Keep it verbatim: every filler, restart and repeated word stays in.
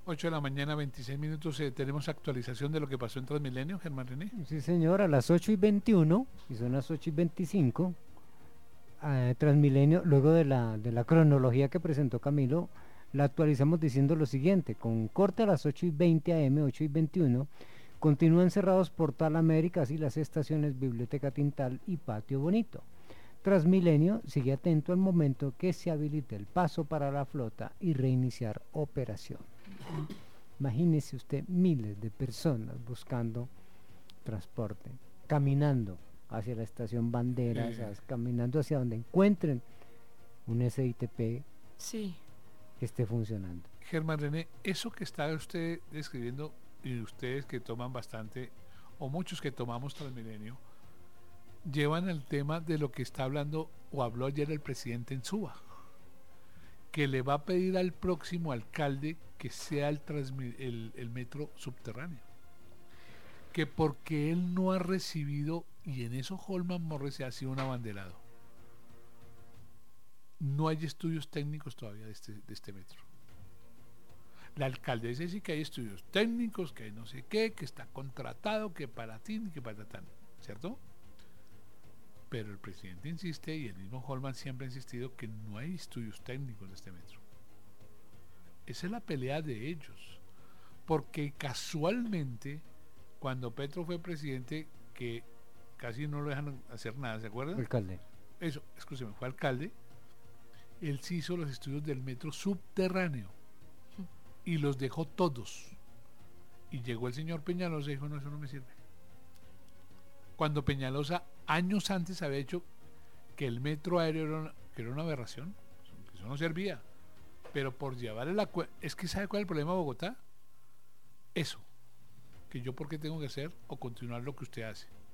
ocho de la mañana, veintiséis minutos. Eh, tenemos actualización de lo que pasó en Transmilenio, Germán René. Sí, señor, a las ocho y veintiuno, y son las ocho y veinticinco, eh, Transmilenio, luego de la, de la cronología que presentó Camilo, la actualizamos diciendo lo siguiente: con corte a las ocho y veinte a m, ocho y veintiuno, continúan cerrados Portal Américas y las estaciones Biblioteca Tintal y Patio Bonito. Transmilenio sigue atento al momento que se habilite el paso para la flota y reiniciar operación. Imagínese usted miles de personas buscando transporte, caminando hacia la estación Banderas, Eh, as- caminando hacia donde encuentren un S I T P Sí. que esté funcionando. Germán René, eso que está usted describiendo, y ustedes que toman bastante, o muchos que tomamos Transmilenio, llevan el tema de lo que está hablando o habló ayer el presidente en Suba, que le va a pedir al próximo alcalde que sea el, transmi- el, el metro subterráneo. Que porque él no ha recibido, y en eso Holman Morris ha sido un abanderado, no hay estudios técnicos todavía de este, de este metro. La alcaldesa dice que hay estudios técnicos, que hay no sé qué, que está contratado, que para ti, que para tan, ¿cierto? Pero el presidente insiste, y el mismo Holman siempre ha insistido, que no hay estudios técnicos de este metro. Esa es la pelea de ellos. Porque casualmente, cuando Petro fue presidente, que casi no lo dejan hacer nada, ¿se acuerdan? Alcalde. Eso, escúcheme, fue alcalde, él sí hizo los estudios del metro subterráneo y los dejó todos. Y llegó el señor Peñalosa y dijo, no, eso no me sirve. Cuando Peñalosa años antes había hecho que el metro aéreo era una, que era una aberración, que eso no servía, pero por llevarle la cue- es que ¿sabe cuál es el problema de Bogotá? Eso, que yo por qué tengo que hacer o continuar lo que usted hace.